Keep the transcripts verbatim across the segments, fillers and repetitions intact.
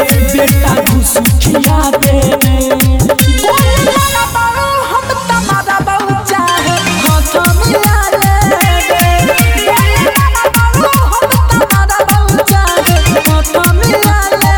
बेटा घुस खिया दे गोली मारा बाबू हम तुम्हारा बहु चाहे हाथ मिला ले गोली मारा बाबू हम तुम्हारा बहु चाहे हाथ मिला ले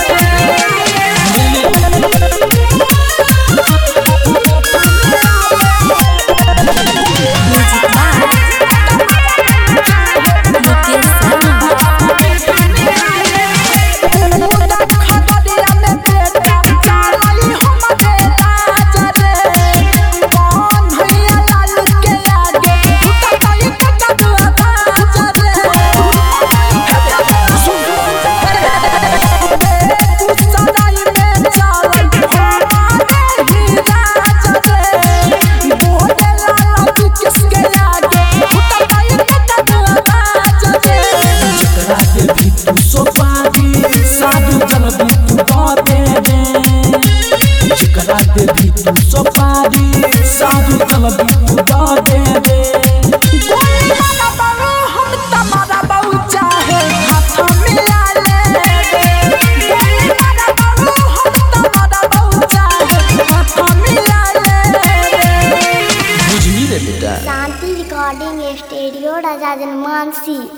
देवी तू सोपारी साधु चलबी तू दा दे दे गोली मारा बाबू हम तुम्हारा बहु चाहे हाथ मिला ले गोली मारा बाबू हम तुम्हारा बहु चाहे हाथ मिला ले बुझली रे बेटा। Shanti recording studio Raja जनमानसी।